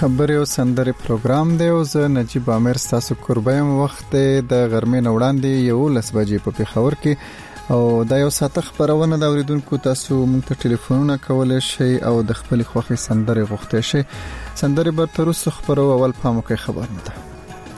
خبرې او سندرې پروګرام دی او زه نجیب عامر تاسو قربایم. وخت د غرمې نه وړاندې 11 بجې په پېښور کې او دا یو ساعت خبرونه د اوریدونکو تاسو مونږ ته ټلیفونونه کولای شئ او د خپل خوښي سندرې غوښتئ شئ. سندرې به تر اوسه خبرو اول پامو کې خبر نه ده.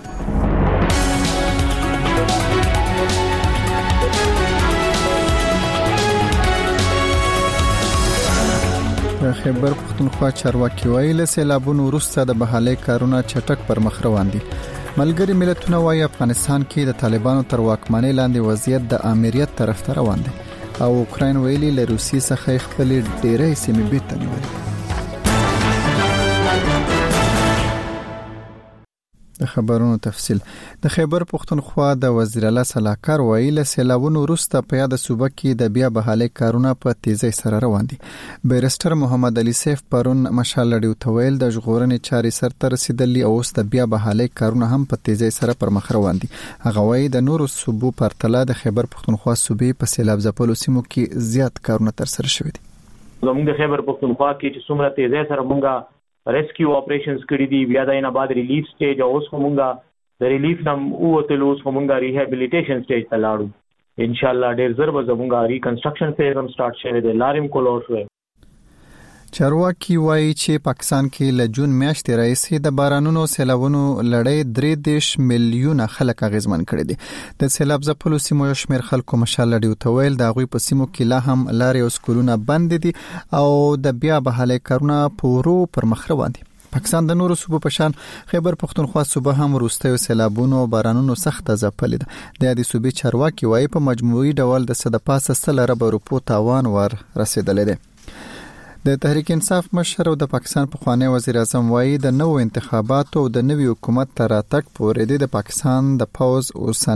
خیبر پختونخوا چارواکي ویل سیلابونو وروسته د بحالي کارونه چټک پر مخ روان دي. ملګری ملتونه وايي افغانستان کې د طالبانو تر واکمنۍ لاندې وضعیت د امریت طرف ته روان دي او اوکراین ویلي له روسي څخه خپل ډېرې سیمې بیرته نیولې. د خبرونو تفصیل. د خیبر پختونخوا د وزیر اعلی صلاحکار ویل سیلابونو وروسته په یاد صوبه کې د بیا بحالي کارونه په تیزی سره روان دي. بیرستر محمد علي سیف پرون مشالړیو تویل د ژغورنې چاري سرته رسیدلی او اوس د بیا بحالي کارونه هم په تیزی سره پر مخ روان دي. هغه وایي د نورو صوبو پرتله د خیبر پختونخوا صوبې په سیلاب ځپلو سیمو کې زیات کارونه تر سره شوي دي. زموږ د خیبر پختونخوا کې چې څومره تیزی سره مونږه ریسکیو اپریشنز کړی دي بیا د نه بعد ریلیف سټیج او اوس کومه د ریلیف نم او ته اوس کومه ریهابیلیټیشن سټیج ته لاړو. ان شاء الله ډیر زر به زموږه ریکنسټرکشن فیز هم سٹارټ شوه د لاریم کولور شوه. چارواکي وایي چې پاکستان کې له جون میاشتې راځي د بارانونو سیلابونو لړۍ 3 میلیونه خلک اغیزمن کړي دي. د سیلاب ځپلو سیمو شمیر خلکو مشالړیو تویل د غوي په سیمو کې لا هم لارې او سکولونه بند دي او د بیا بحالي کارونه پورو پر مخ روان دي. پاکستان د نورو صوبو په شان خیبر پختونخوا صوبه هم وروستیو سیلابونو او بارانونو سخت ځپلې ده. د دې صوبې چارواکي وایي په مجموعي ډول د صدپاسه سلره روپو تاوان ور رسیدلې ده. د تحریک انصاف مشر او د پاکستان پخوانی وزیر اعظم وایي د نوو انتخاباتو او د نوي حکومت تر راتګ پورې د پاکستان د پوز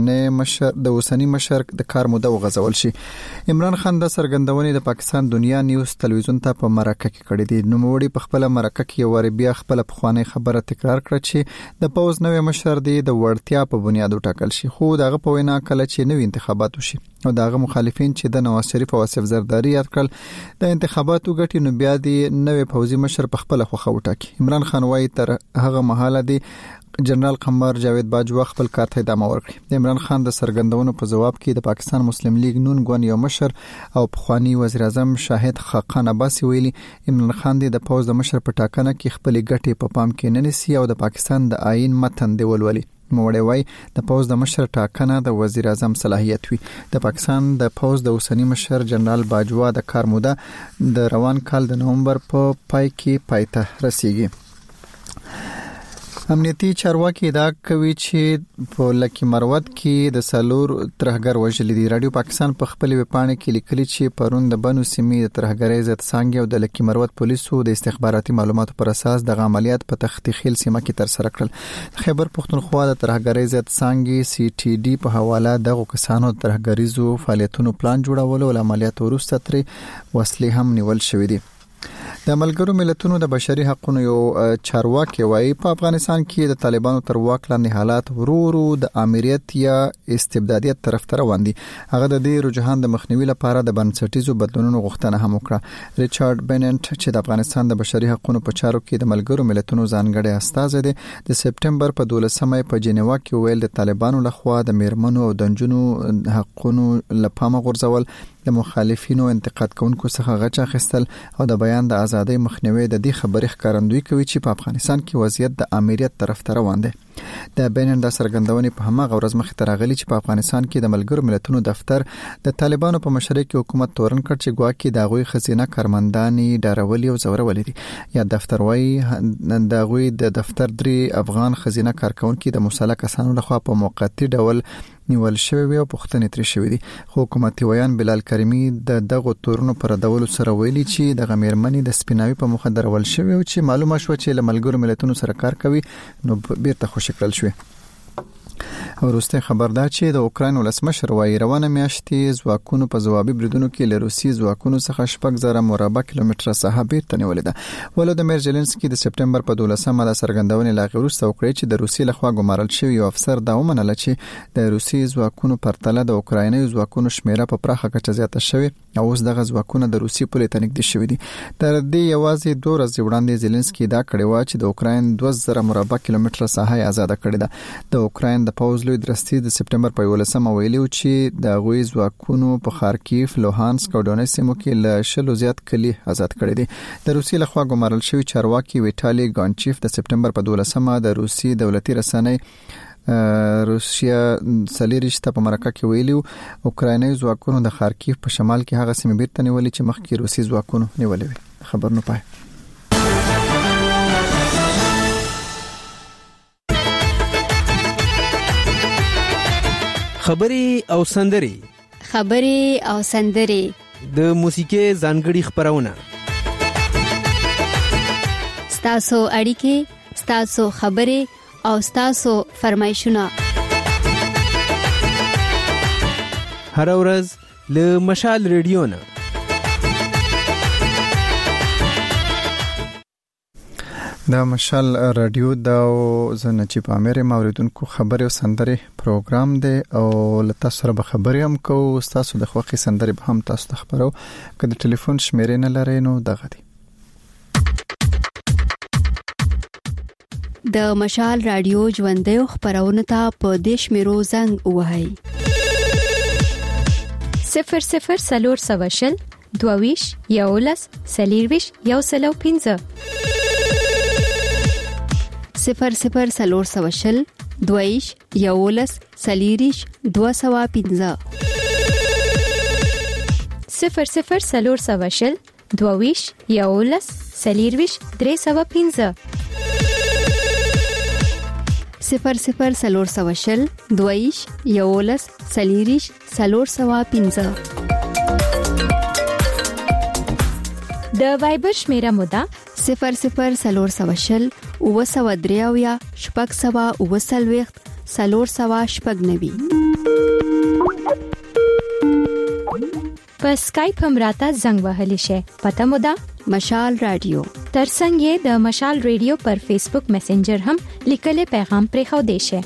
اوسنی مشر د کار موده وغځول شي. عمران خان د سرګندونې د پاکستان دنیا نیوز تلویزیون ته په مرکه کې کړې دي. نوموړي په خپل مرکه کې ور بیا خپل پخوانی خبره تکرار کړه چې د پوز نوې مشر دی د وړتیا په بنیاد وټاکل شي. خو دغه په وینا کله چې نوې انتخابات وشي او دغه مخالفین چې د نواز شریف او آصف زرداری یاد کړل د انتخاباتو ګټي نو بیا دی نوې پوځي مشر په خپل خوخه وټاکي. عمران خان وایي تر هغه مهاله دی جنرال قمر جاوید باجوا خپل کار ته ادامه ورکړي. د عمران خان د سرګندونو په جواب کې د پاکستان مسلم لیگ نون ګوند یو مشر او پخوانی وزیر اعظم شاهد خاقان عباسی ویلي عمران خان د پوز د مشر په ټاکنه کې خپل ګټي په پام کې نه نسی او د پاکستان د آئین متن دی ولولي. موړی وای د پوز د مشر ټاکنه د وزیر اعظم صلاحیت وي. د پاکستان د پوز د اوسنی مشر جنرال باجوا د کار موده د روان کال د نومبر په پای کې پایته رسیږي. امنیتي چارواکي دا کوي چې په لکی مروت کې د سالور ترهګر وژل دي. رادیو پاکستان په خپل ویبپاڼه کې لیکلي چې پرون د بنو سیمې د ترهګرۍ ضد څنګه او د لکی مروت پولیسو د استخباراتي معلوماتو پر اساس د عملیات په تختی خیل سیمه کې تر سره کړل. خیبر پختونخوا د ترهګرۍ ضد څنګه سی ټي ډي په حواله دغه کسانو ترهګریزو فعالیتونو پلان جوړولو او عملیات وروسته تر وسلې هم نیول شوې دي. د ملګرو ملتونو د بشري حقوقو یو چارواکي وایي په افغانستان کې د طالبانو تر واک لاندې حالات ورو د امریت یا استبدادیت طرف ته روان دي. هغه د دې رجحان د مخنیوي لپاره د بنسټیزو بدلونونو غوښتنه هم وکړه. ریچارډ بیننټ چې د افغانستان د بشري حقوقو په چارو کې د ملګرو ملتونو ځانګړی استازی دی د سپټمبر په 12مه په جنیوا کې ویل د طالبانو لخوا د میرمنو او د نجونو حقوقو لپاره غورځول د مخالفینو انتقاد کوونکو څخه غچ اخیستل او د بیان د ازادۍ مخنیوي د دې خبرې ښکارندوی کوي چې په افغانستان کې وضعیت د امریت طرف ته روان دی. د بینن د سرګندونې په هماغه ورځ مخې ته راغلي چې په افغانستان کې د ملګرو ملتونو دفتر د طالبانو په مشرۍ کې حکومت تورن کړ چې ګواکې د غوي خزینه کارمنداني ډارولي او زورولي دي. یا دفتر وایي د غوي د دفتر 3 افغان خزینه کارکونکو د مسلک کسانو لخوا په موقتی ډول نیول شوی او پښتنې ترې شوی دي. حکومتي ویان بلال کریمی د دغه تورونو پر ډول سره ویلي چې د غمیرمنې د سپیناوي په مخ درول شوی او چې معلومه شو چې له ملګرو ملتونو سره کار کوي نو بیرته خوشی کړل شوی. وروسته خبردار چې د اوکراین ولسمشر وایي روانه میاشتې ځواکونو په ځوابي بریدونو کې له روسي ځواکونو څخه 6,000 مربع کیلومتره ساحه بیرته نیولې ده. ولودمیر زيلنسکي د سپټمبر په 12مه د سرګندونې لاغې وروسته وکړي چې د روسي لخوا ګمارل شوی یو افسر دا ومنله چې د روسي ځواکونو پرتله د اوکرایني ځواکونو شمیره په پراخه کچه زیاته شوې او اوس دغه ځواکونه د روسي پولې ته نږدې شوي دي. تر دې یوازې 2 ورځې وړاندې زيلنسکي دا کړی و چې د اوکراین 2000 مربع کیلومتره ساحه آزاد کړې ده. د اوکراین د پوځ لوی درستي د سپټمبر په 11 ویلي چې د غوي ځواکونو په خارکیف، لوهانسک او دونیتسک سیمو کې له 100 زیات کلی آزاد کړي دي. د روسي لخوا ګمارل شوی چارواکي ویټالي ګانچیف د سپټمبر په 12 د روسي دولتي رسنۍ روسیا سلیریشته په مرکه کې ویلو اوکرایني ځواکونو د خارکیف په شمال کې هغه سیمې بیرته نیولې چې مخکې روسي ځواکونو نیولې وي. خبر نه پای. خبري او سندري د موسیقي ځانګړي خبرونه ستاسو اړیکې، ستاسو خبري او ستاسو فرمایشونه هر ورځ له مشال ریډیو نه. دا مشال رادیو دا زنه چې په امریکا موریدونکو خبري او سندري پروګرام دی او لته سره به خبري هم کو. تاسو د خوخي سندري به هم تاسو ته خبرو. کله ټلیفون شمیرې نه لرئ نو دغه دی. د مشال رادیو ژوندۍ خبرونه ته په دیش میرو زنګ وهاي 00 سلور سواشل دوویش یولس سلیرویش یوسلو 15 00 سلور سواشل دوویش یولس سلیریش 215 00 سلور سواشل دوویش یولس سلیرویش 315 00 سلور سواشل دویش یولس سلیریش 315 د وایبر شمیره مودا 00 سلور سواشل او سوادریاویا شپږ سوا او سلويخت سلور سوا شپږ نوي. په سکایپ هم راته زنګ وهلی شي. پته مودا مشال رادیو. ترڅنګ د مشال رادیو پر فیسبوک میسنجر هم لیکل پیغام پرې خو دی شي.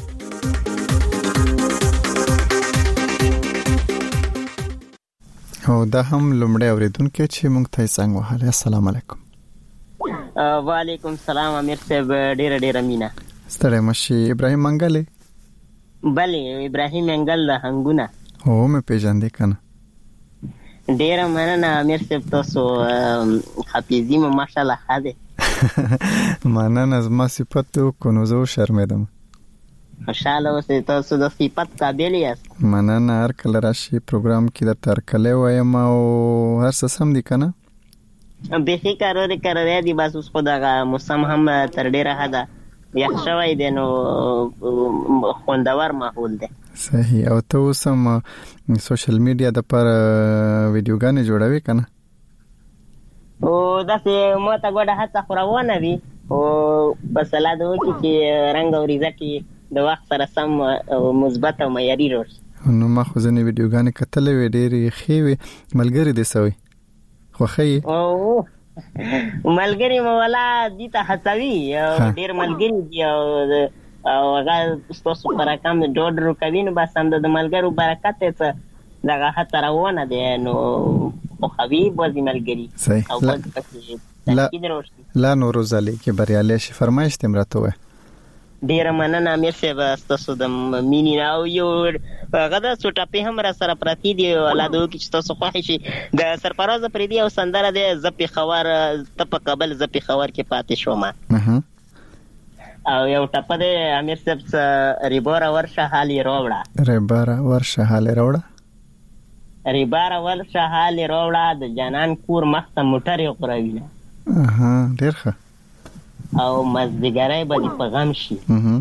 او دا هم لمړی اوریدونکو چې مونږ ته څنګه وهاله. السلام علیکم. وعلیکم السلام امیر صاحب. ډیر مینا ستړی مشي. ابراهیم منګل. بله ابراهیم منګل د هنګونه. هو مې پیژندې کنه. ډیر مننه امیر صاحب. تاسو حافظی مو ماشاءالله خاله. مننه زما صفت کو نو زه شرمېدم. خوشاله اوسئ. تاسو د صفت قابل یاست. مننه. هر کله راشي پروګرام کې د ترکلې وایم او هر څه سم دي کنه. به کار دی. بس اوس خو دا موسم هم تر ډیره حدا یخ شوی دی نو خوندور ماحول دی. صحیح. او ته اوسم سوشل میډیا د پر ویډیوګانې جوړوي کنه؟ او داسې مو ته ګوډه هڅه خو روانه وي او بس الله دې وکړي چې رنګ او ریزه کې د وخت سره سم او مثبت او معیاري راشي. نو ما خو ځینې ویډیوګانې کتلې وې ډېرې ښې وې. ملګري دې سوي خوښه یې؟ او ملګري مو والا دې ته هڅوي. ډېر ملګري دي او هغه ستاسو پر رقم ډوډر کوي نو بس هم د ملګرو برکت ته دغه هڅه روانه دی نو خو خوي بازي ملګري. صحیح. لا نورو زالي کې بریالي شي. فرمایش تم راته وای. ډیر مننه امیر صاحب. تاسو د مینی ناو یو هغه د سټاپې هم را سره پراتی دی. ولادو کې تاسو خوښ شي د سرفراز پرې دی او سندره دی زپی خبر ته په قبل زپی خبر کې پاتې شوم. او یو ټپه دی امیر صاحب ریبارا ورشه حالي راوړه. ریبارا ورشه حالي راوړه. ریبارا ورشه حالي راوړه د جانان کور مخته موټر غوروي. ډیر ښه. او مزدګرای به په غم شي.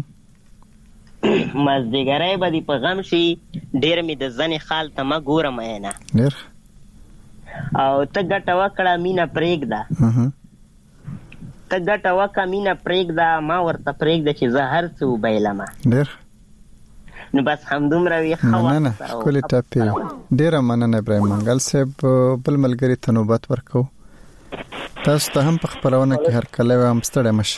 مزدګرای به په غم شي. ډیر می د ځنې خال ته ما ګورم اینا. ډیر. او ته ګټه وکړه مینا پرېږده. ته ګټه وکړه مینا پرېږده ما ورته پرېږده چې زه هر څه وبایلمه. ډېر نو بس همدومره وي. مننه. ښکلې ټاپې. ډېره مننه ابراهیم منګل صاحب. بل ملګري ته نوبت ورکو. تاسو ته هم په خپرونه کې هر کله هم ستړی مشه.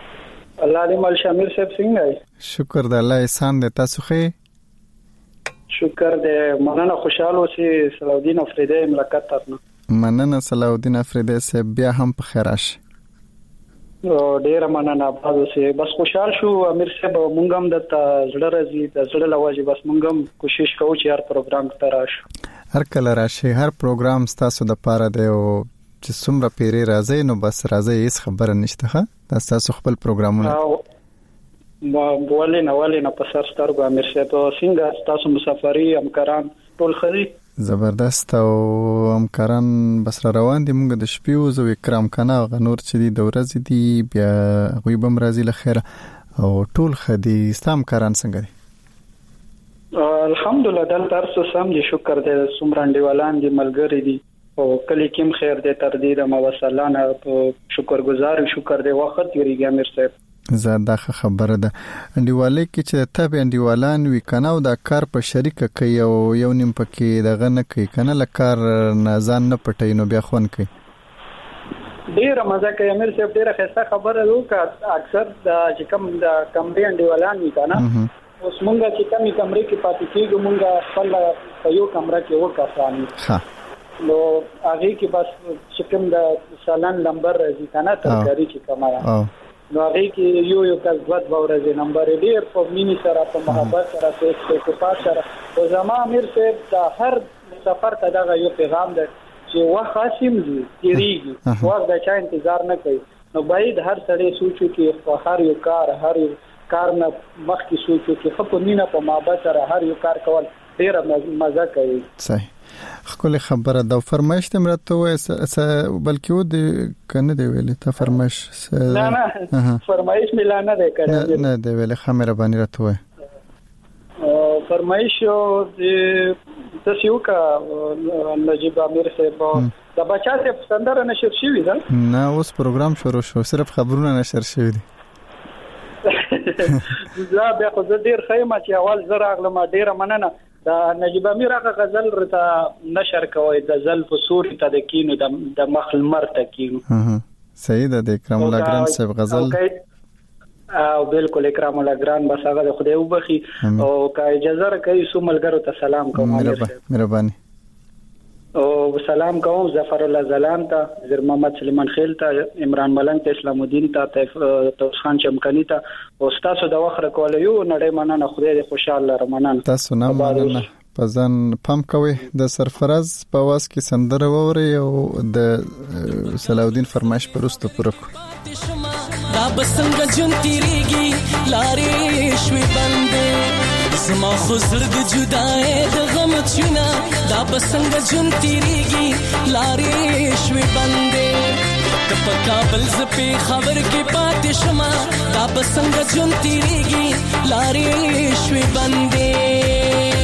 الله دې مال شامل صاحب څنګه؟ شکر د الله احسان دې. تاسو ښه؟ شکر دې مننه خوشاله اوسې صلاح افریدی مملکت ترنه مننه صلاح الدین افریدی صاحب بیا هم په خیر راشي ډیر مننه اباد اوسې بس خوشاله شو امیر صاحب مونږ هم د زړه راځي د زړه لواجب بس مونږ هم کوشش کوو چې هر پروګرام ته راشو هر کله راشي هر پروګرام ستاسو د پاره دی او چې څومره پیری راځي نو بس راځي هیڅ خبره نشته ها تاسو خپل پروګرامونه ولې نه په سر سترګو امیر صاحب څنګه تاسو مسافری همکاران ټول خري زبردست او همکاران بس روان دي مونږ د شپې او اکرام کنه او نور چې دی د ورځې دی بیا غوي بم راځي لخيره او ټول خدي استام کاران څنګه دي الحمدلله دل تاسو سم دي شکر دې سمرانډي ولان دي ملګری دي او کلی کیم خیر دې تر دې د موصلانه شکرګزار شکر دې وخت یریږي امیر صاحب زاده خبره ده انډیواله کې چې تابع انډیوالان وی کنه او دا کار په شریکه کوي او یو نیم پکې دغه نه کوي کنه لکار نه ځان نه پټي نو بیا خون کوي ډیر مزه کوي امیر صاحب ډیره ښه خبره وکړه اکثر د چې کوم د کمرې انډیوالان وی کنه اوس مونږه چې کومې کمرې کې پاتې کېږو مونږه خپل په یو کمره کې وکړو ها نو هغه کې بس چې کوم د سالان نمبر راځي کنه ترکاری چې کمایا نو هغه کې یو کس دوه ورځې نمبر ډیر په مینی سره په محبت سره په اتفاق سره او زما امیر صاحب د هر سفر ته دغه یو پیغام ده چې وخت خاصم دي تیریږي وخت د چا انتظار نه کوي نو باید هر سړی سوچو کې په هر یو کار نه مخکې سوچو کې خپل مینه په محبت سره هر یو کار کول ډیر مزه کوي صحیح خپل خبره دا فرمایش تم راته وای بلکې و د کنه دی ویلې ته فرمایش نه فرمایش ملانه ده کړه نه دی ویلې خمره باندې راته وای فرمایش د تاسو کا نجیب امیر صاحب د بچا ته سندره نشر شوی ده نه اوس پروګرام شروع شو صرف خبرونه نشر شوی دي زه به خو ډیر خیمه چې اول زه راغلم ډیره مننه دا نجیب امیر هغه غزل رته نشر کوي د زل فسور ته د کینو د مخل مرته کینو صحیح ده د اکرام الله ګران صاحب غزل او بالکل اکرام الله ګران بس هغه خدای وبخي او کا اجازه راکړي سو ملګرو ته سلام کوم مهرباني او سلام کوم ظفر الله زلان ته زیر محمد سلیمان خیل ته عمران ملنګ ته اسلام الدین ته توس خان چمکنی ته او تاسو د وخت کول یو نړۍ مننه خدای دې خوشاله رمنان تاسو نه مننه پزان پم کوي د سرفراز په واس کې سندره ووري او د صلاح الدین فرمایش پرستو پرکو دا بسنګ جون تیریږي لارې شوي بندې زما خو زړه جدای د غم چینا دا بسنګ جون تیریږي لارې شوي بندې د په کابل زپې خبر کې پاتې شمه دا بسنګ جون تیریږي لارې شوي بندې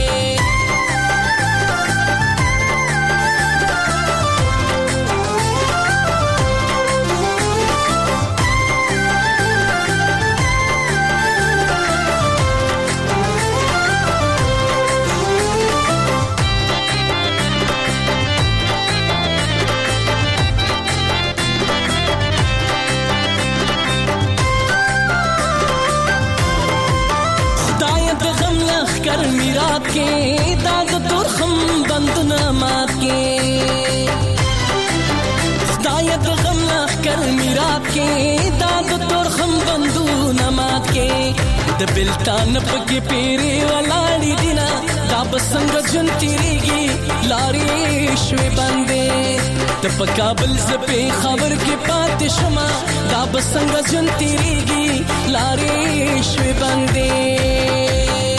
कर میرات کې داغ تورخم بندونه مات کې خدای د غم لخ کر میرات کې داغ تورخم بندونه مات کې د بلتان پکې پیری ولاړې دینا دا بسنګ جون تیریږي لارې شوي بندې د په کابل زپې خبر کې پاتې شمه دا بسنګ جون تیریږي لارې شوي بندې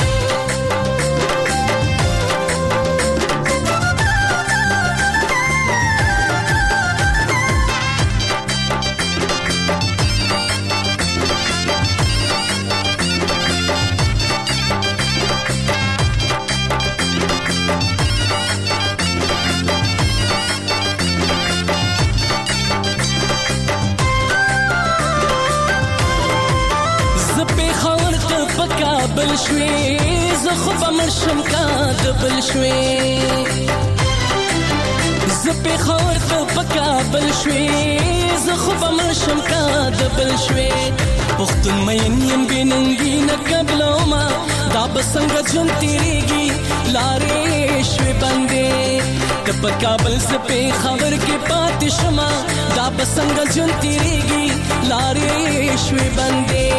بل شوي زه خو به مرشم کا د بل شوي زه په خور ته پکا بل شوي زه خو به مرشم کا د بل شوي پختون مې نیم بننګي نه قبل ما دا بسنګ جون تیریږي لارې شوي بندې د په کابل سپې خبر کې پاتې شمه دا بسنګ جون تیریږي لارې شوي بندې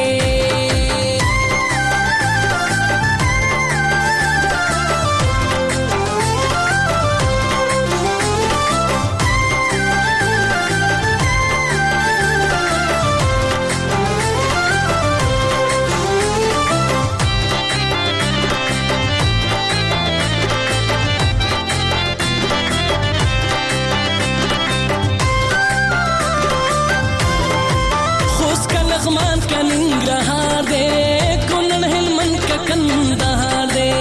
لغمان کا ننگرهار دے کونن هلمند کا کندهار دے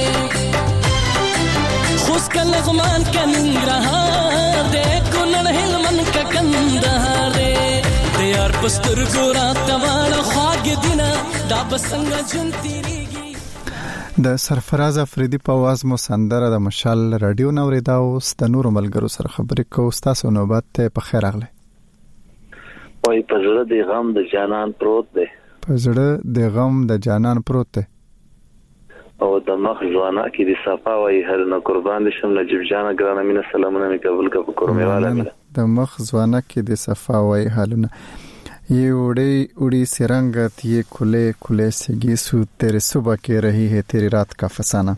خوست کا لغمان کا ننگرهار دے کونن هلمند کا کندهار دے دیار پستر ګورا تواړه خواږ دینا دا بسنګ جون تیریږي د سرفراز افریدي په आवाज مو سندره د مشال رادیو نوریدا او د نورو ملګرو سره خبرې کوو تاسو نوبت ته په خیر اغله وای په زړه د غم د جانان پروت دی په زړه د غم د جانان پروت دی او د مخ ځوانا کې د صفا وای هر نو قربان شم لجب جانا ګرانه مینه سلامونه می قبول کا کومه والا د مخ ځوانا کې د صفا وای حالونه ये उड़ी सिरंगत ये खुले खुले से गीसू तेरे सुबह के रही है तेरी रात का फसाना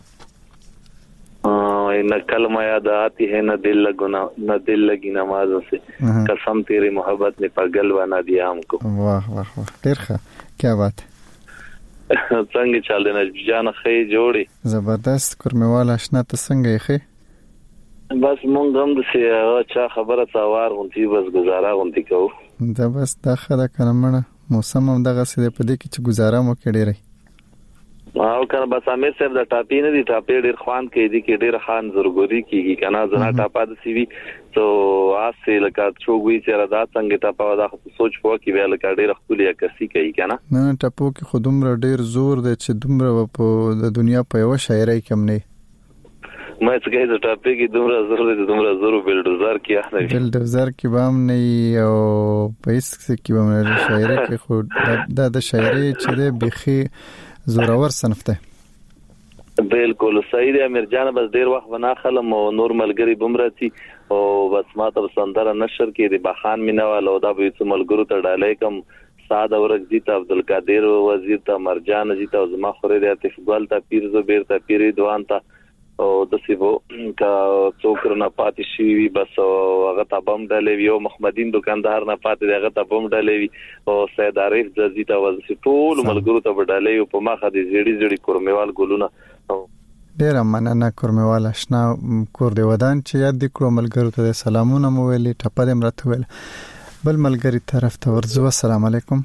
न कलमा याद आती है न दिल लगी नमाजों से कसम तेरी मोहब्बत ने पागल बना दिया हमको वाह वाह वाह ډیر ښه क्या बात څنګه چل دی نه جان خې جوړي زبردست کورمواله آشنا ته څنګه یې خې بس مونږ هم د چا خبره څوار غونتی بس گزاره غونتی کو دا بس دا خدا کلمړه موسم هم دغه سده په دې کې چې گزاره مو کړي رہی او کنه بس امیر صاحب د ټاپی نه دي ټاپی ډیر خوان کې دي کې ډیر خان زورګوري کیږي کنه زنا ټاپا د سی وی تو آسه لکه چوغوي چې رادا څنګه ټاپا دا سوچ پوه کې ویل کا ډیر خپلیا کسي کوي کنه نه ټاپو کې خودم را ډیر زور دی چې دومره په د دنیا په یو شاعرۍ کم نه ما څنګه د ټاپی کې دومره زور بلډوزر کې نه بلډوزر کې بام نه او پیس کې بام نه شاعرۍ کې خو د شاعرۍ چې د بخي زورور صنف ته بالکل صحیح دی امیر جان بس ډیر وخت بنا خلم او نور ملګری بمراتي او بس ما ته سندره نشر کې دی بخان مینوال او دا به څو ملګرو ته ډالای کم ساده ورګ دي ته عبدالقادر وزیر ته مرجان دي ته زما خوري دی ته فوټبال ته پیر زو بیر ته پیری دوان ته او د سیبو کا څوکر نه پاتې شي بس هغه ته بم ډلې یو محمدین دکاندار نه پاتې هغه ته بم ډلې او سید عارف جزی ته وځي ټول ملګرو ته ډلې په ماخه دي زړی کورمیوال ګلونه ډیر مننه کورمیوال آشنا کور دی ودان چې یاد کړو ملګرو ته سلامونه مو ویلي ټپه دې مرته ویل بل ملګری طرف ته ورځو السلام علیکم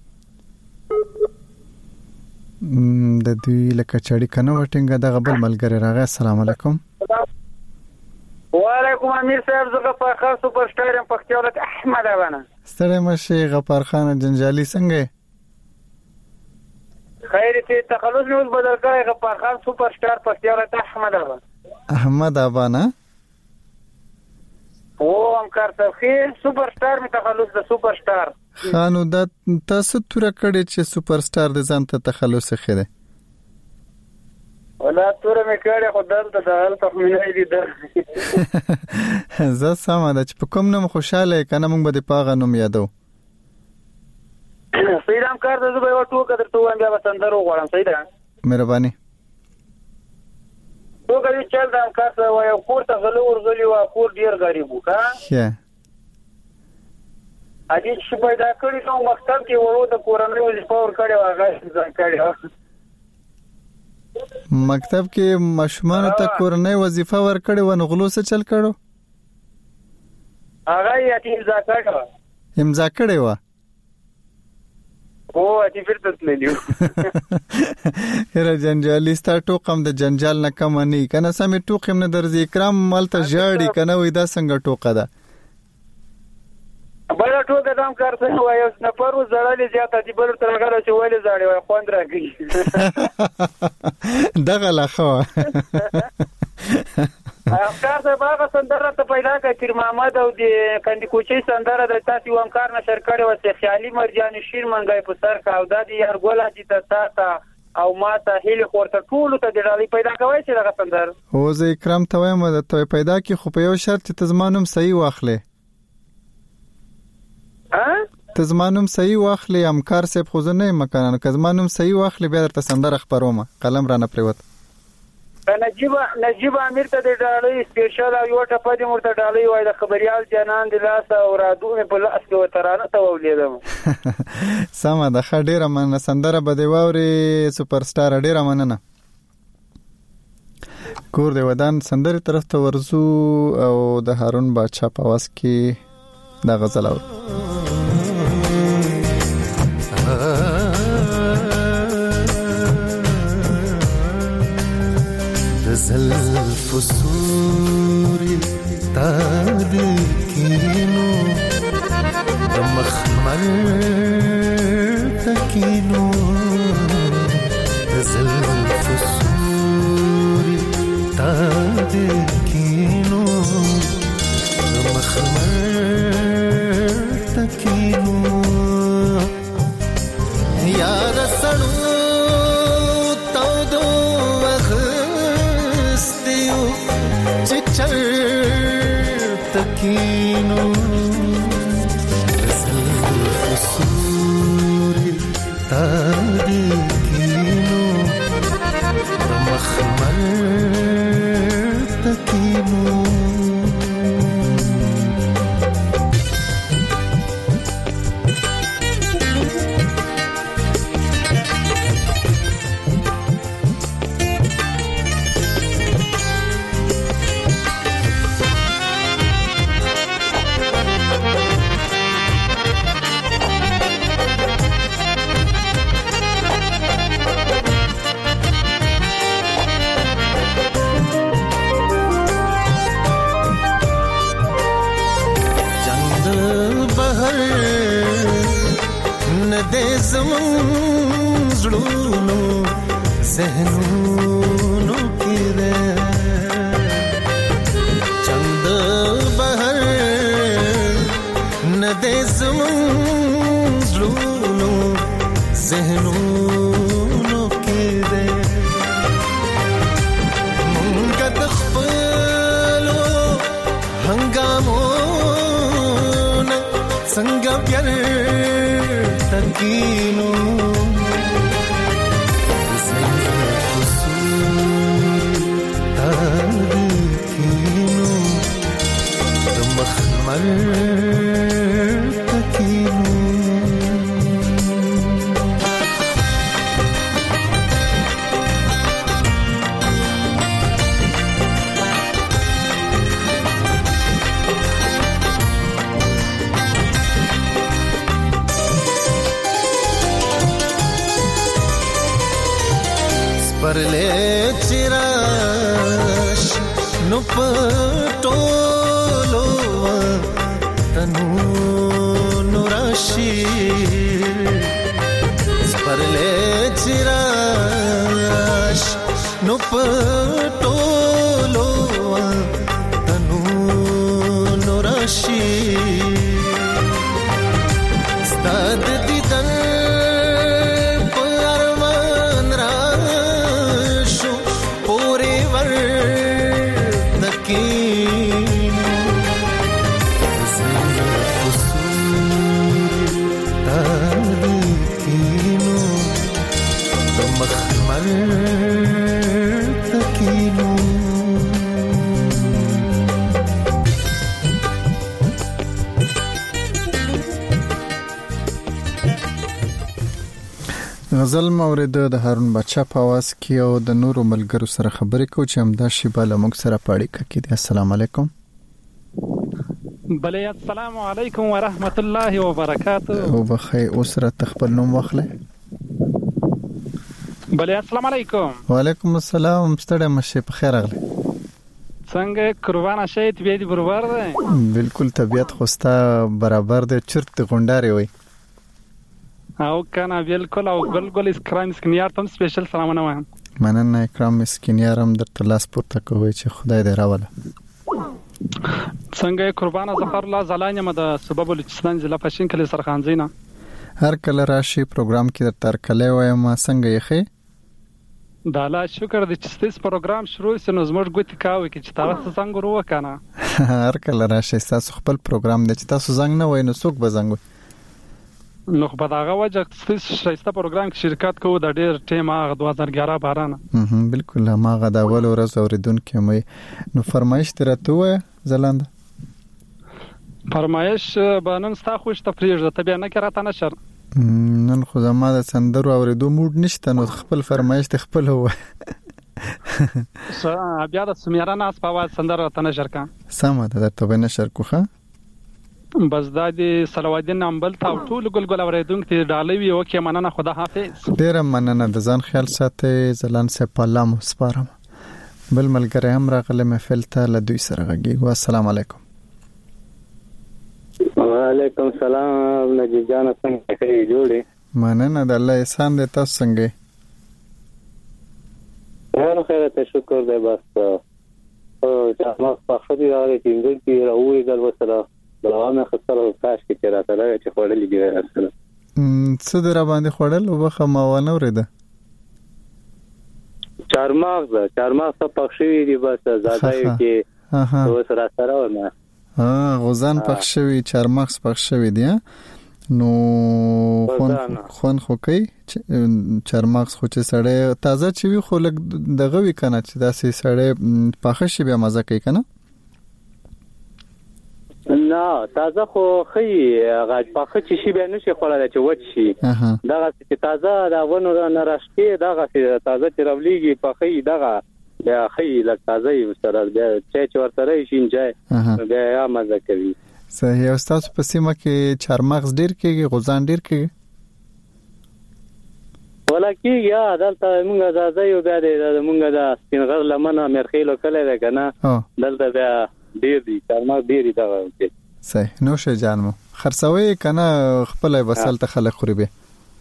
د دوی لکه چړی کنه وټینګه د غبل ملګری راغی السلام علیکم وعلیکم امیر صاحب زغه په خاص سپر سټار ام پختیولت احمد ابانا ستړی مشه غفار خان جنجالی څنګه خیر ته تخلص نو بدل کړی غفار خان سپر سټار پختیولت احمد ابانا او ام کارتخی سپر سټار می تخلص د سپر سټار خانو د تاسو تور کړي چې سپر سټار د ځان ته تخلص خره ولا تور می کړي خو دلته د حل تخمینې دي در زه سم ده چې په کوم نوم خوشاله کنه موږ به د پاغه نوم یادو سیدام کار د زبې و ټوکه درته وایم بیا وسندرو غواړم سیدا مهرباني ټوکه دې چل دا کار څه وای کور ته غلو ورغلی و کور ډیر غریب وکا شه اځي چې پیدا کړی نو مکتب کې ورو د کورنۍ وظیفه ور کړی واغې ځان کړی مکتب کې مشمانو ته کورنۍ وظیفه ور کړی و نو غلو څه چل کړو هغه یې امضا کړی و او اتی فرته تللیو هر جنجالي ستا ټوقم د جنجال نه کم نه کنه سمې ټوقم نه درځي اکرام مالته ژاړي کنه وې دا څنګه ټوقه ده بل ټوکه دام کارته وایو نه پرو زړلې زیاته دي بل تر هغه چې وایي زړې وای خوند راګي دغه لخوا افکار ته باغ سندره ته پیدا کړ پیر محمد او د کندی کوچي سندره د تاسو ومکار نشر کړي و چې خیالي مرجان شیر منګای په سر کا او د یار ګولا چې تا او ما ته هیله خورته ټول ته د ډالۍ پیدا کوي چې دغه سندر او زه اکرام ته وایم د ته پیدا کی خو په یو شرط چې تزمانم صحیح واخلې ته زمانم صحیح واخلې امکار صاحب خو زه نه مکانن که زمانم صحیح واخلې بیا درته سندر خبروم قلم را نه پریوت نجیب امیر ته د ډالۍ سپیشل او یو ټپه دې مرته ډالۍ وای د خبريال جنان د لاس او رادونه په لاس کې وترانه ته ولیدم سمه ده ډیره مننه سندره به دی واوري سپر سٹار ډیره مننه کور دی ودان سندره طرف ته ورزو او د هارون بادشاہ په واس کې دا غزل او زلف سوري تاد كينو مخمر تكينو زلف سوري تاد كينو مخمر تكينو يا رسلو تكينو زلف سوري تادكينو مخمر تكينو زلونو ذهنونو کې چند بهر ندې زمون زلونو ذهنونو کې مونږ د خپلو هنګامونو څنګه پیار تکینو परले चिराश नु पटोलो तनु नुराशी परले चिराश नु पटोलो तनु नुराशी स्तद दिदन غزل مورد د هارون بادشاہ په आवाज کې او د نورو ملګرو سره خبرې کو چې همدا شیبه له موږ سره پاړې کې دي. السلام علیکم. بله السلام علیکم ورحمت الله وبرکاته. او بخیر اوسره تخبل نوم واخله. بله السلام علیکم. وعلیکم السلام. ستړی مشه په خیر راغله. څنګه قربان شې طبيعت برابر ده؟ بالکل طبيعت خوستا برابر ده. چرت غونډاري وي او کنه بالکل او ګل اسکرام اسکنیار تم سپیشل سلامونه وایم. مننه اکرام اسکنیار هم در تلاس پورته کوي چې خدای دې راوله. څنګه قربان ظفر الله زلانه مده سبب بلوچستان ضلع پښین کلی سرخانزینا هر کله راشي پروګرام کې در تر کله وایم څنګه یې د الله شکر دی چې ستاسو پروګرام شروع شي نو زموږ ګوتې کاوي چې تاسو څنګه ورو وکنه هر کله راشي تاسو خپل پروګرام دی چې تاسو زنګ نه وای نو څوک به زنګ وای نو په داغه وجه ستاسو شایسته پروګرام کې شرکت کوو د ډېر ټیم هغه 2011 بارانه بالکل ما غا دا اول ورځ اوریدونکو مې نو فرمایش ترته وای زلاند فرمایش بانن ستا خوش تفریج د طبيعه نه کراته نشر نن خو زما د سندرو اوریدو موډ نشته نو خپل فرمایش ته خپل هو بیا د سمیرا ناس په واز سندره ته نشر کا سم ده ته به نشر کوخه بس دا د صلوات نامبل تا ټول ګلګل اوریدونکو ته ډالوي او کې مننه خدا حافظ ډیر مننه د ځان خیال ساتي زلان سه پالم سپارم بل ملګری هم راغله محفل ته لدوی سره غږی السلام علیکم وعلیکم السلام نجیب جان څنګه ښه جوړې مننه د الله احسان دې تاسو څنګه یو خیر ته شکر دې بس او چې ما په خدي راغلی چې انګلیسي راوړي دل وسره بلوانه خسره کاش کې راته راغی چې خورلې دی راځله څه در باندې خورل او بخه ماونه ورده چارماغ څه پخښوي دي بس زاده کې وسره سره ونه غوزان پخښوي چارمغز پخښوي دي نو خون خو کوي چارمغز خو چې سړی تازه چوي خو لګ دغه وی کنه چې داسې سړی پخښي بیا مزه کوي کنه نه تازه خو خي غاج پخښ شي بیا نشي خورل چې وچ شي دغه چې تازه دا ونه نه راشي دغه تازه چې راولېږي پخې دغه بیا خې لږ تازه یې سره بیا چې ورته شي انجای بیا یا مزه کوي صحیح او تاسو په سیمه کې چارمغز ډیر کېږي غوزان ډیر کېږي ولکه یا دلته موږ ځای یو بیا د موږ د سپینغر لمنه مرخیلو کله ده کنه دلته بیا ډیر دي چارمغز ډیر دي دا صحیح نو شه جانمو خرڅوي کنه خپل وسل ته خلک خوري به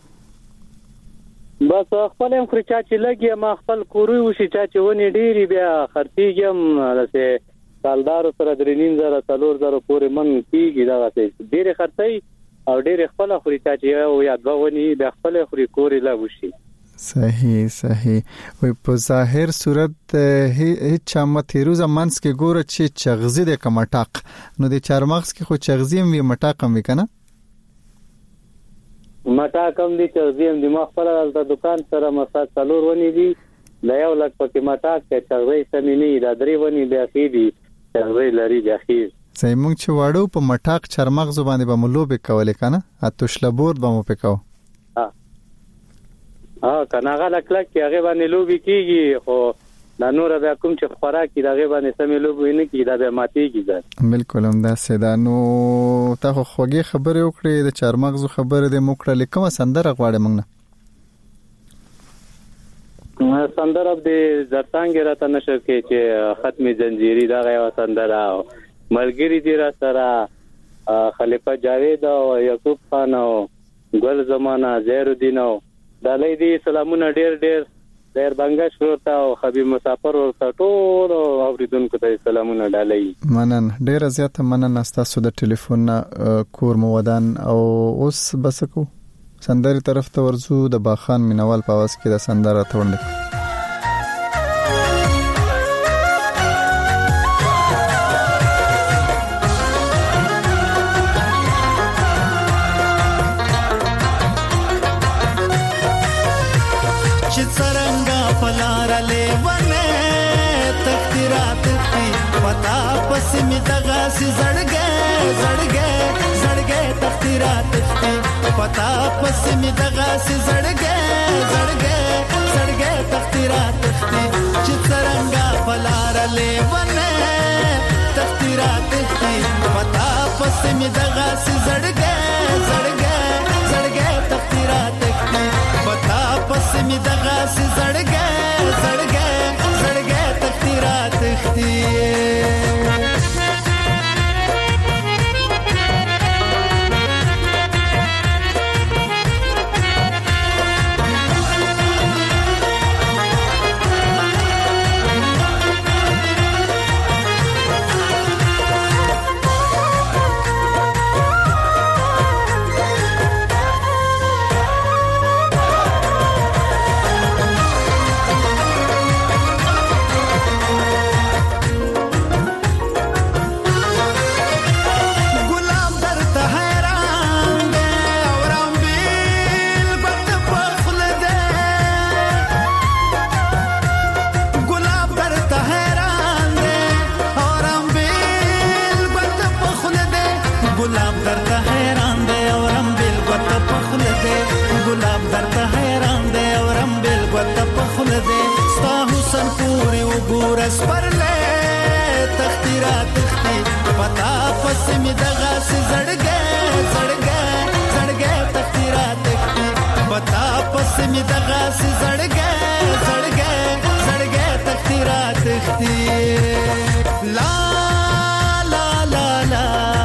بس خپل هم خرچا چې لګي ما خپل کوروي وشي چې ونی ډيري بیا خرتيږم لته سالدار سره 3.5 4 پورې من کیږي دا ډيري خرتي او ډيري خپل خرچا چې یو یا دوه ونی بیا خپل خوري کوري لا وشي صحیح وي په ظاهر صورت هیڅ مته روزه منس کې ګوره چې چغزي د کمټاق نو د چارمغز کې خو چغزي وي مټاقم وي کنه مټا کم دي چې زم د مخفل د دکان سره مسات څلور ونی دي لا یو لک پکې مټا کې چغوي سمینی دا درې ونی بیا خېدي چغوي لري بیا خېد سې مونږ چې واړو په مټاق چرمغز باندې به ملوب کولې کنه اتوشلبور به مو پکاو کنه هغه لک کې هغه باندې لوبي کیږي خو دا نور بیا کوم چې خوراکي دغه باندې سمې لوبي نه کیږي دا به ماتيږي ځل بالکل هم دا سیدانو ته خوږی خبره وکړې د چارمغز خبره د موکړه لیکم سندره غواړم موږ نه سندره د زرتانګ راته نشو کې چې ختمي زنجيري دا غو سندره ملګری دی را سره خلیفہ جاوید او یعقوب خان او ګل زمانہ زهر الدین او دالې دي سلامونه ډېر بنگش ورته او حبیب مسافر ورته ټول اوریدونکو ته سلامونه ډالې منن ډېر زیاته منن تاسو د ټلیفون کور مودان او اوس بسکو سندري طرف ته ورزو د باخان مینوال په واس کې د سندره توند سمې دغه سي زړګې تختیرات پتا پس مې دغه سي زړګې تختیرات چې څنګه بلار لیونه تختیرات پتا پس مې دغه سي زړګې تختیرات پتا پس مې دغه سي زړګې تختیرات دې ستا حسن پورې وګوره سپرلې تختی را تختی پتا پس می دغه سي زړګې زړګې زړګې تختی را تختی پتا پس می دغه سي زړګې زړګې زړګې تختی را تختی لا لا لا لا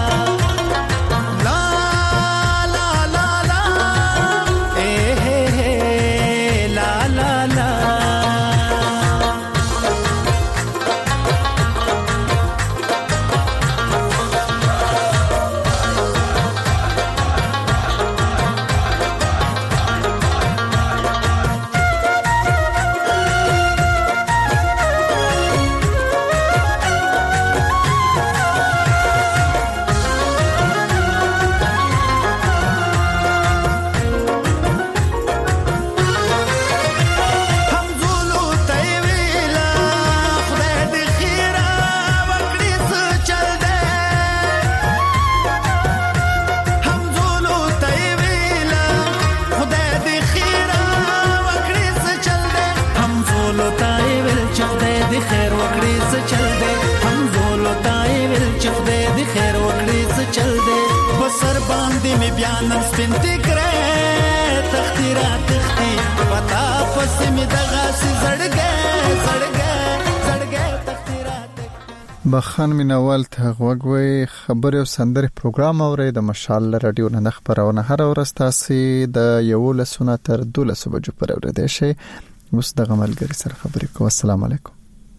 بیانم سپینتی کرے تختی را تختی پتا پس می دغه سي زړګې زړګې زړګې تختی را تختی بخان مینوال ته غوږوي خبري او سندري پروګرام اوري د مشال رادیو نه خبرونه هر ورځ تاسو د 11 تر 12 بجو پر اورېدئ شي اوس د غملګری سره خبرې کوم. السلام علیکم.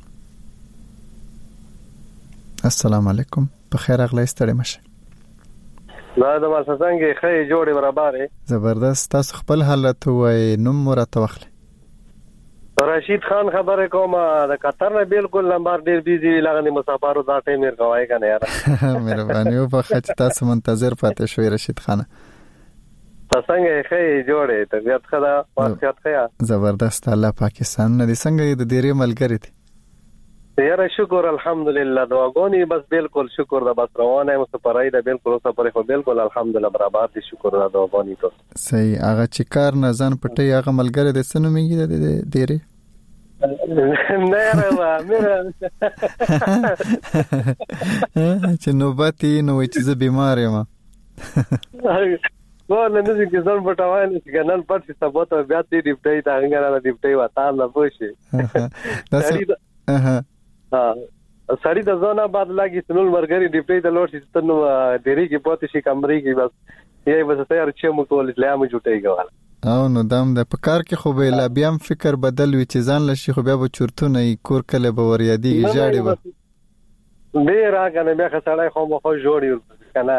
السلام علیکم. په خیر اغلی ستړي مشه. دا د ماسنګي خې جوړې برابرې زبردست. تاسو خپل حالت وای نوم مرته وخله. رشید خان خبره کوم د قطر نه بالکل نمبر ډیر بيزي لغني مسافرو دا ټیم مر کوي کنه یار. مهرباني او په خچ تاسو منتظر پاتې شوي رشید خان. څنګه خې جوړې طبيعت خدا واقعیت خیا زبردست. الله پاکستان نه دي څنګه د ډیره ملګری دي یاره شکر الحمدلله دعاګونی بس بالکل شکر دا بس روانه مو سپارای دا بالکل سپارای خو بالکل الحمدلله برابر دي شکر دا دعاګونی ته صحیح. هغه چې کار نه ځان پټي هغه ملګری د سنو میږي د ډیره نه یاره مېره چې نوبتي نو چې زه بیمار یم ونه نزي کې ځان پټوای نه چې نن پټ سبا ته بیا دې ډیپټي تا څنګه نه ډیپټي وتا نه پوښي سړی د ځونه بعد لاګي سنول مرګري ډیپټي د لوټ چې تنو ډيري کې پاتې شي کمرې کې بس یې بس تیار چې مو کول لامه جوړي غواړم او نو دام د پکار کې خو به لا بیا فکر بدل وي چې ځان لشي خو بیا به چورتونه کور کله به ور یادېږي جاړي به ډیر راغنه بیا خسړای خو مخ جوړي کنه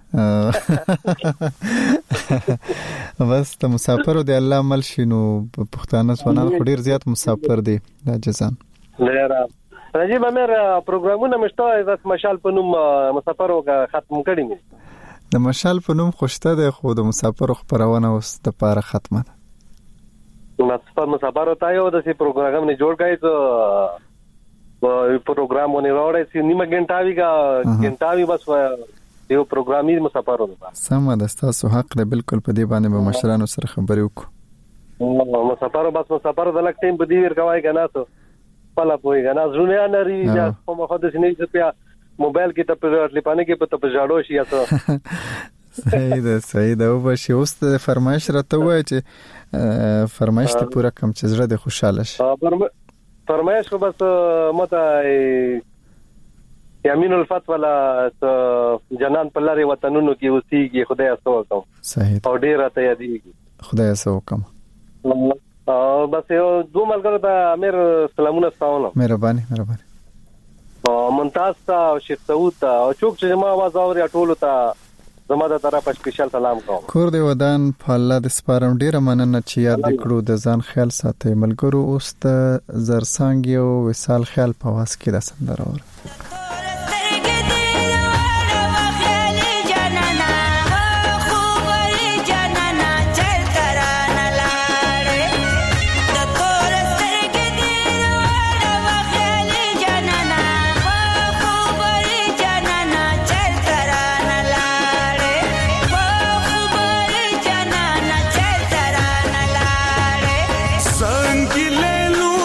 بس ته مسافر دی الله مل شینو پښتانه سونان خو ډیر زیات مسافر دی دا جزان لرا راجیب امر پروګرامونه مشته د مشال په نوم مسافر ختم کړی مې د مشال په نوم خوشته ده خو د مسافر خبرونه اوس د پاره ختمه ده مسافر ته یو د سی پروګرام نه جوړ کای ته پروګرامونه راوړی سي نیمه غنټاوي بس یو پروګرامي مسافرونه سم ده تاسو حق ده بالکل په دې باندې به مشرانو سره خبرې وکړو مسافر بس مسافر د لک ټیم په دی ور کوي کنه ته پلا پوي کنه زونه نه ری یا کوم خو د سنې څخه موبایل کې ته په لپانه کې په جاړو شي تاسو صحیح ده او بشي اوس د فرمایش راته وای چې فرمایش ته پورا کم چې زړه د خوشاله شي فرمایش خو بس مته یامین الفتوا لا جنان په لاري وطنونو کې اوسېږي خدای اسو وکم صحیح او ډیر ته یادېږي خدای اسو وکم بس یو دو ملګرو ته امیر سلامونه ستاونه مهرباني ممتاز او شیخ سعود او څوک چې ما आवाज اوري ټولو ته زما د طرفه سپیشل سلام کوم. کور دی ودان په الله د سپارم ډیره مننه چې یاد کړو د ځان خیال ساتي ملګرو اوس ته زرسانګ یو وصال خیال په واس کې د سندره ور संग ले लू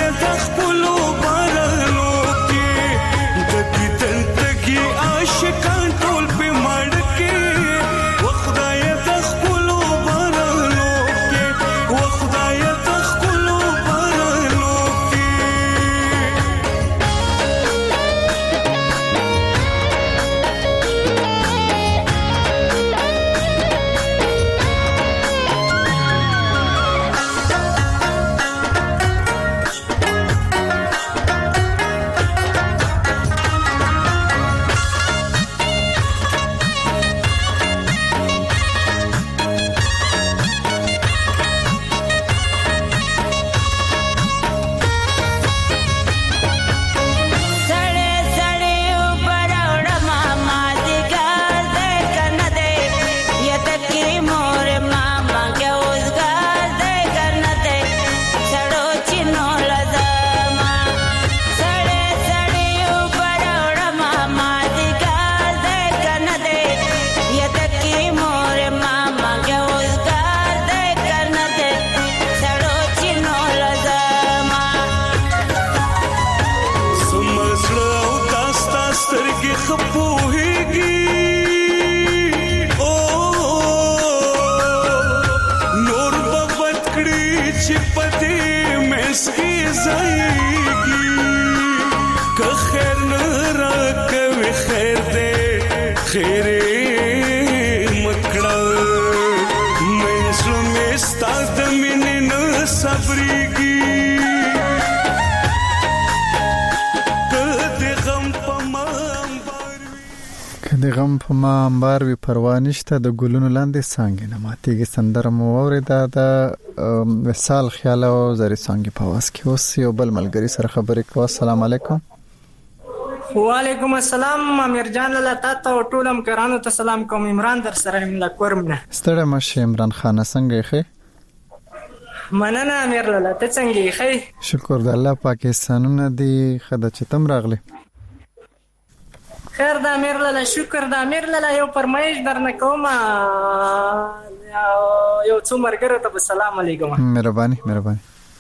د غم په ما انبار وی پروا نشته د ګلونو لاندې څانګې نه ماتېږي سندره مو واورېده د وصال خیال او زری څانګې په واس کې اوس یو بل ملګری سره خبرې کوو. السلام علیکم. وعلیکم السلام. امیر جان لاله تاسو ټول همکارانو ته سلام کوم. عمران در سره ملا کورمنه ستړی مشه. عمران خان څنګه یې؟ مننه امیر لاله ته څنګه یې؟ شکر د الله پاکستانونه دی خدای چې تم راغلی. خیر د امیر لاله شکر د امیر لاله یو فرمایش درنه کوم یو څو مرګره ته سلام علیکم. مهرباني مهرباني.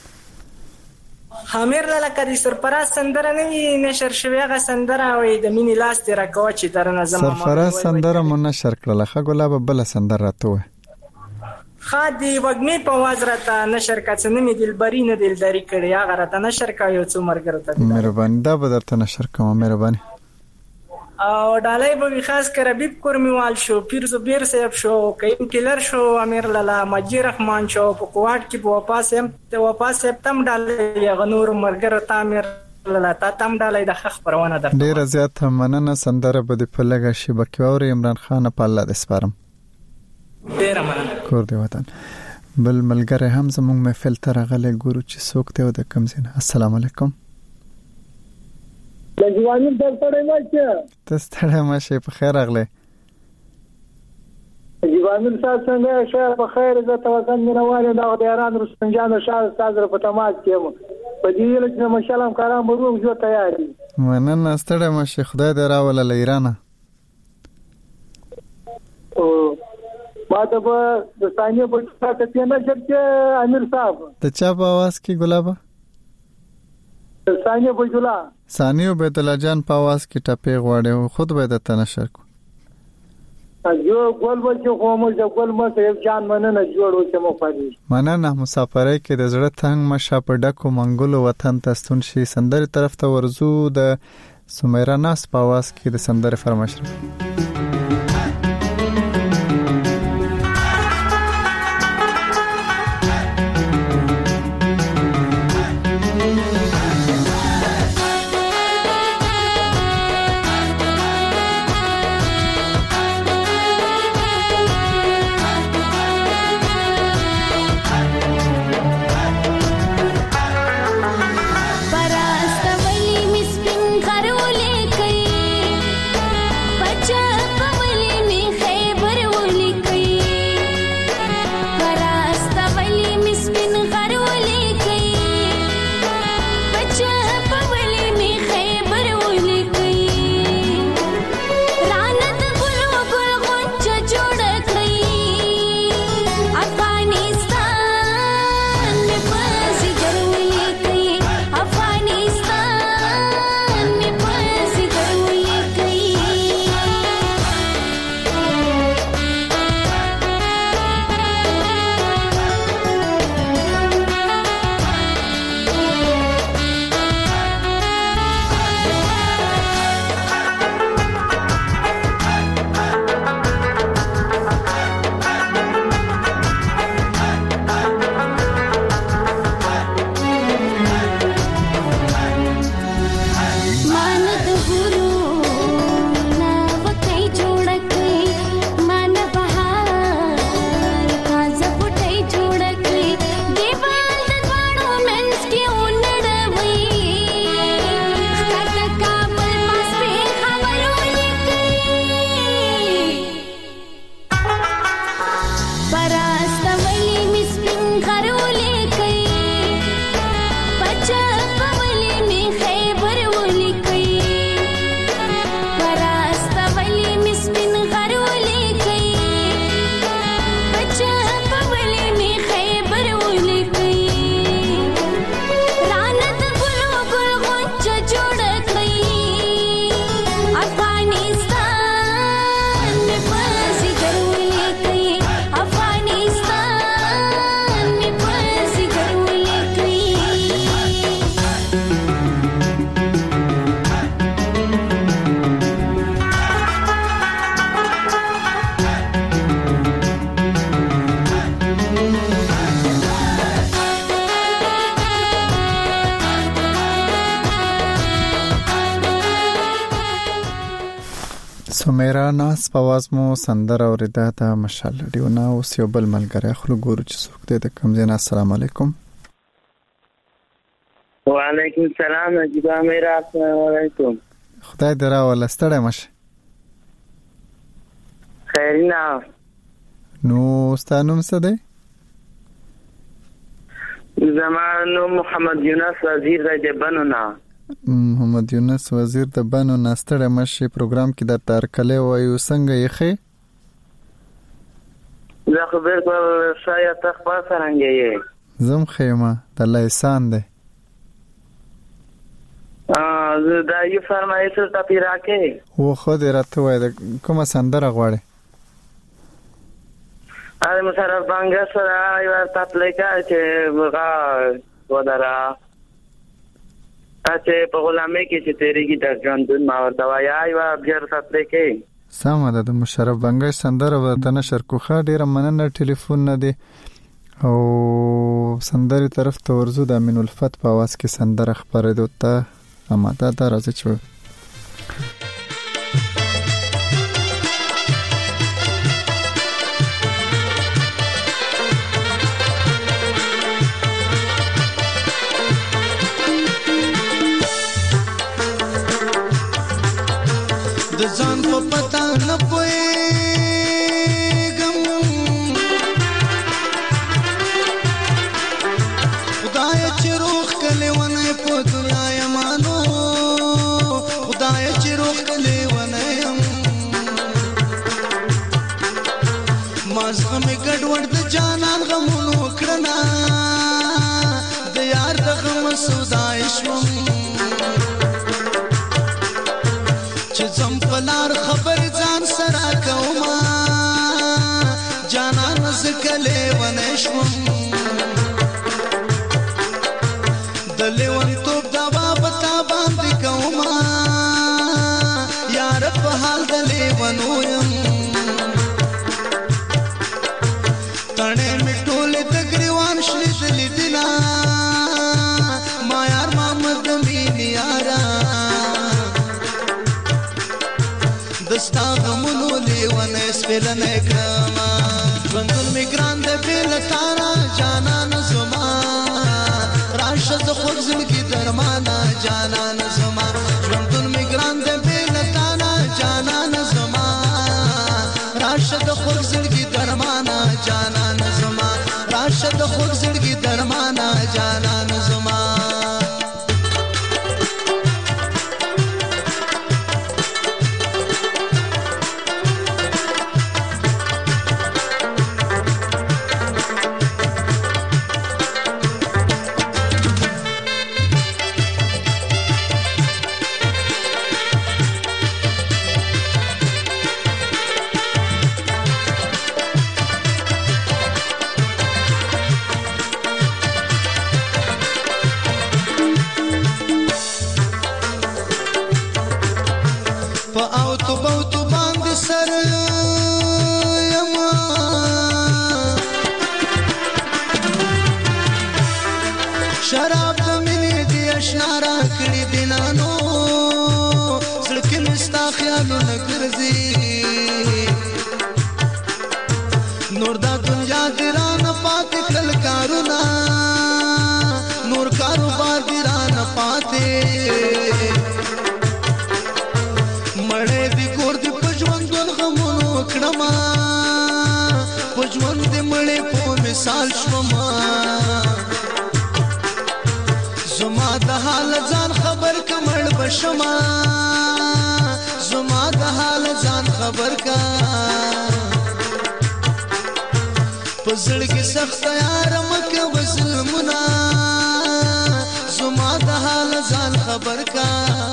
امیر لاله کدي سرپراز سندره نه نشر شوی غ سندره وي د مینی لاس تیر کوه چې درنه زما سرپراز سندره مون نشر کړل خه ګلاب بل سندره راته خادي وګمي په واز راته نشر کڅ نه می دلبري نه دلداري کړی هغه راته نشر کا یو څو مرګره ته مهرباني دا به درته نشر کوم. مهرباني. او ډالای به خاص کر حبیب کورمیوال شو پیر زبیر صاحب شو کیم کلر شو امیر لاله مجید رحمان شو په کوټ کې په واپس تم ډالای غنور مرګره تامر لاله تا تم ډالای د خخ پرونه ده. ډیر زیات مننه سندره به د پلګه شبکه او عمران خان په الله د سپارم. ډیر مننه. کور دی وطن. بل ملګری هم زموږ محفل ته راغلی ګورو چې څوک دی او د کوم ځای. السلام علیکم. لږوانی د ستړی مشه ته ستړی مشه په خیر راغلی. لږوانی تاسو څنګه شه په خیر زه توکل مینواله دا د ایران رستنجان شاه تاسو په تماس کې په دې لږ چې مشالم کارم ورو جو تیار دي. مننه ستړی مشه خدای دې راول له ایران. او ما ته د ثانیه په تاسو ته نه چې امیر صاحب ته چا په आवाज کې ګلابه ثانیه بجلا ثانیه بیت الله جان په आवाज کې ټپه غواړي خود به د تنشر کو جو ګول بچو قوم د ګول مې جان مننه جوړو چې مو پاتې مننه مسافرای کې د زړه تنگ مشه په ډکو منګولو وطن ته ستون شي سندره طرف ته ورزو د سمیرا ناس په आवाज کې د سندره فرمایش. Para hasta vali mis pin karole kai pacha سمیرا ناس په आवाज مو سندره اوریدا ته مشال رادیو نه اوس یو بل ملګری خلک ګورو چې څوک دی د کوم ځای نه. السلام علیکم. وعلیکم السلام. نجیب امیر، السلام علیکم. خدای دې راوله ستړی مشه. خیرنا. نو ستا نوم څه دی؟ زما نوم محمد یونس وزیر دی د بنو نه. محمد یونس وزیر د بنو نه. ستړی مشه. پروګرام کې د تارکلې وایو څنګه یې ښه؟ زه خو بالکل شاید تخبا څرنګه یې زم خیمه د الله احسان دی. دا یو فرمایش ته پیراکه و خو دې راته وای د کومه سندره غواړي؟ اره مشرف بانګه سره یو تطلیقه چې وغا ودرا چې په غلامه کې چې تیریږي د ژوندون ما ورته وای یو بیر تطلیقه سمه ده. د مشرف بانګه سندره ورته نشر کوخه ډیره مننه. ټلیفون نه دی او سندري طرف ته ورزو. د امین الفت په आवाज کې سندره خبرېدو ته آماده ده. راځي چې د ځان په پتا نه پوهېږم، خدای چې روح کلی ونه په دنیا یمانو، خدای چې روح کلی ونه یم مازغه مې ګډوډ د جانان غمونو کړنه، د یار د غم سودای شوم چې زم پلار خبر ځان سره کوما جانان زکلې ونه شوم د لیوان توپ دا بابتا باندې کوما یار په حال د لیوانو یم تڼې مې ټولې د ګریوان شلې دلې دلا ما یار محمد مینې یارا دستا غمونو لیوانه سپیلنه کما ژوندون می ګران د بیل تارا جانان زما راشه د خوږ زړګي درمانا جانان زما ژوندون می ګران د بیل تارا جانان زما راشه د خوږ زړګي درمانا جانان زما راشه د خوږ زړګي درمانا جانان زما شراب د مینې دی اشنا را کړی دینانو زړه مې ستا خیالونه ګرځي نور دا دنیا دی رانه پاتې کړل کارونه نور کاروبار دی رانه پاتې مړې دی کور دی په ژوندون غمونو کړما په ژوند دی مړې په مثال شوما زما د حال ځان خبر کمړ بشما زما د حال ځان خبر کا پزړ کې سخت یار مکه وسلمنا زما د حال ځان خبر کا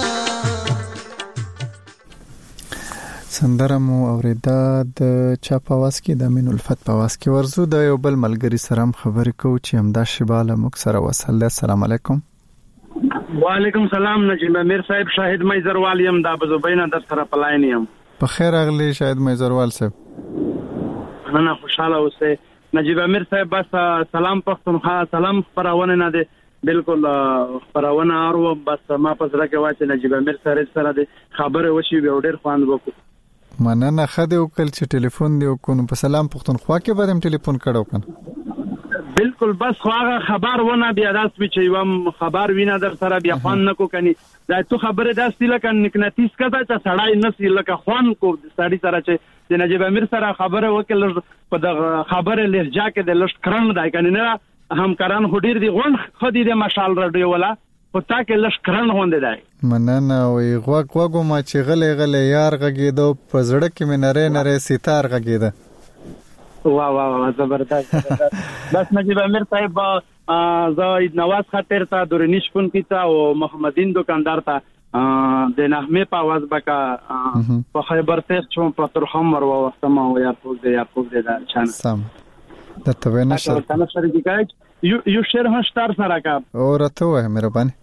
سندره مو اوریدا د چا په आवाज کې د امین الفت په आवाज کې ورزو د یو بل ملګری سره خبرې کوو چې همدا شباله مک سره وصل. السلام علیکم. وعلیکم سلام. نجیب امیر صاحب شاهد میزروال یم دا بزوبینا در سره پلاین یم. په خیر اغلی شاهد میزروال صاحب. انا خوشاله اوسه. نجیب امیر صاحب بس سلام پښتونخوا سلام خبرونه نه ده بالکل خبرونه ارو بس ما پسره کې واچ نجیب امیر سره د خبره وشي به ډیر خواند وکړو. مننه خدای وکړ چې ټلیفون دی وکړو په سلام پښتونخوا کې به هم ټلیفون کړو کنه بالکل بس خو هغه خبر ونه بیا داس به چې یو خبر وینا در سره بیا خوان نکو کني دا تو خبره داسې لکه نکناتیس کړه چې سړای نسی لکه خوان کو سړی سره چې د نجیب امیر سره خبره وکړل په د خبره لهجه کې د لښت کرن دای کني نه همکاران هډیر دی غون خدي د مشال رادیو ولا په تا کې لښت کرن هوند دی مننه وي غوګو ما چې غلې یار غږیدو په زړه کې مې نره ستار غږیده وا زبردست بس نجیب امیر صاحب زاید نواز خاطر تا دورنیش پون کیتا او محمدین دکاندار تا د نحمه په आवाज بکا په خیبر ته چون په ترخم ور وختما او یا پوز دا چانه سم د توې نشه تاسو سره کیږي یو شعر هشتار سره کا اورته وه مهرباني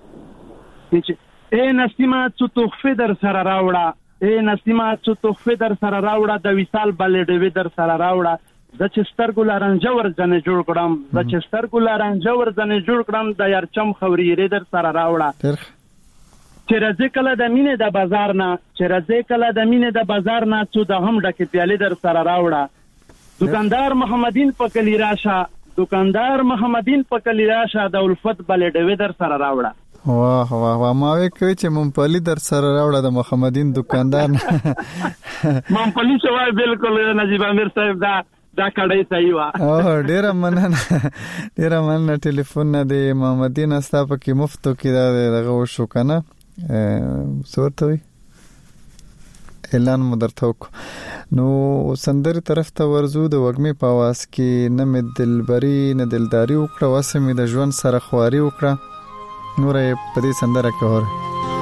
چې نسیمه څو تحفه در سره راوړه نسیمه څو تحفه در سره راوړه د وصال بلډوي در سره راوړه د چستر ګل رنجور ځنه جوړ کړم د چستر ګل رنجور ځنه جوړ کړم د یارچم خوري در سره راوړه چې راځي کله د مینې د بازار نه چې راځي کله د مینې د بازار نه څو د هم ډکه پیاله در سره راوړه دکاندار محمدین په کلی راشه دکاندار محمدین په کلی راشه د الفت بلډوي در سره راوړه واه ما وکړ چې ممپلی در سره راوړه د محمدین دکاندار ممپلی شوای بالکل نجیب امیر صاحب دا کړی صحیح وا او ډیر مننه ټلیفون نه دی محمدین استا په کې مفتو کې دغه وشو کنه صورتوي اعلان مدرتوک نو سندري طرف ته ورزو د وګمې په आवाज کې نه مې دلبري نه دلداري وکړه واسمه د ژوند سره خواري وکړه نورې په دې سندره کې اور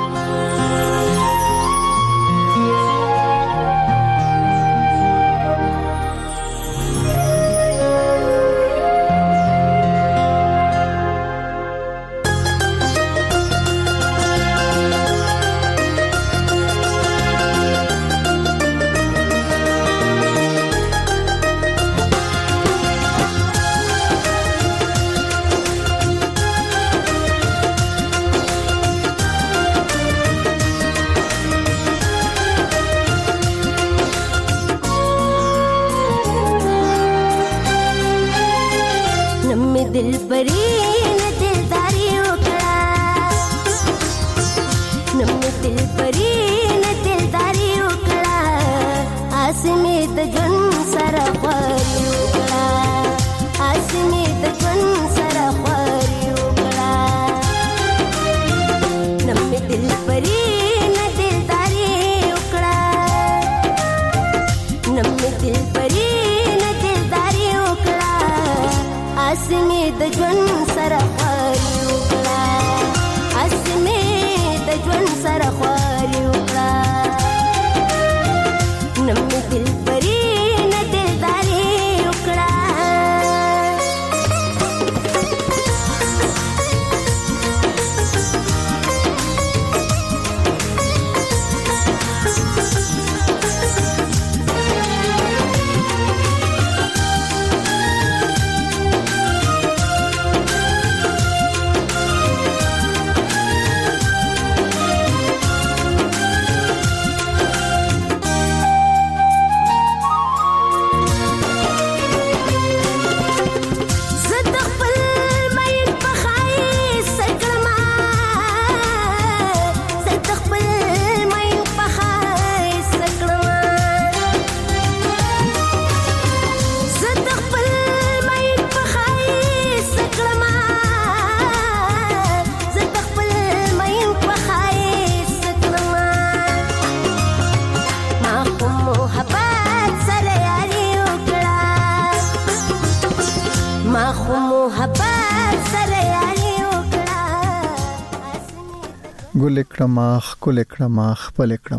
ګل کړم خپل کړم خپل کړم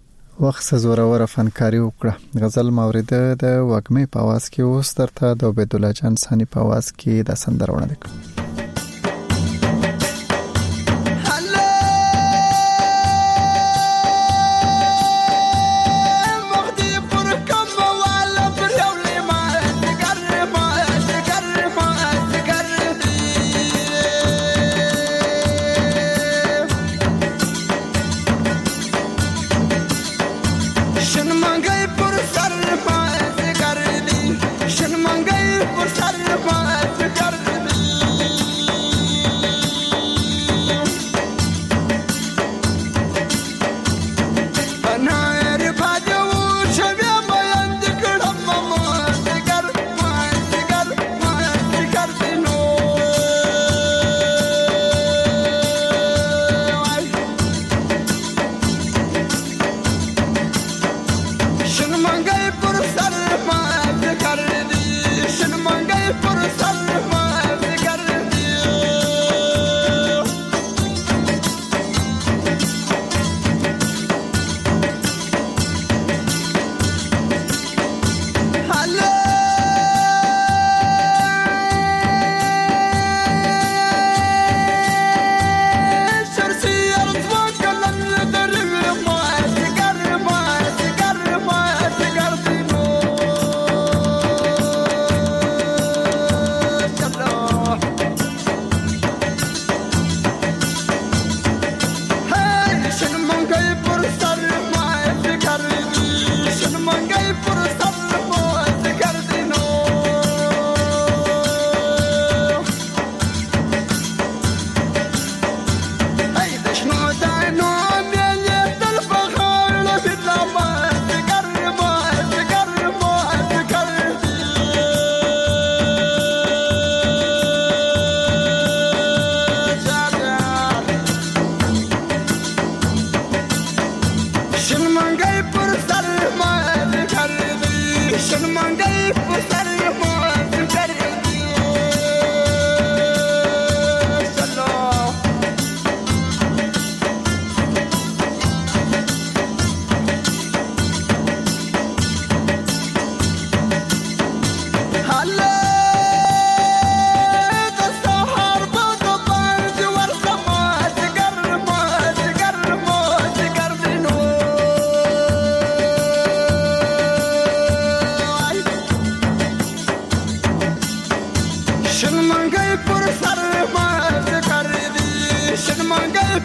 وخت زورور فنکاری وکړه غزل مورده د وګمې په आवाज کې اوس درته د عبد الله جان ثاني په आवाज کې د سندره وړاندې کوم شن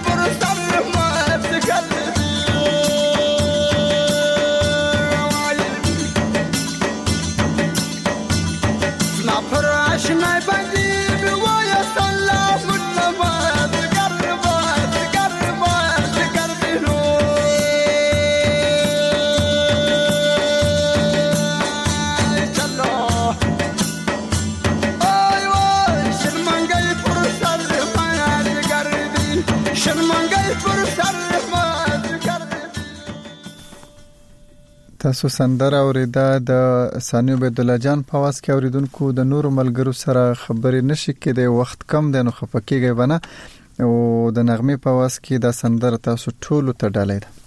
پر سر مات کردی سناپر آشنای بندی بیوای سلام نبات گربات گربات گربینو چلو آی وای شرمنگای پر سر مات گردی شرمنگای پر سر مات گردی. تاسو سندره اوریدا د ثانیو عبد الله جان په واس کې اوریدونکو د نورو ملګرو سره خبرې نشي کېدای، وخت کم دی نو خفکیږي بنه او د نغمه په واس کې د سندره تاسو ټولو ته ډالۍ ده.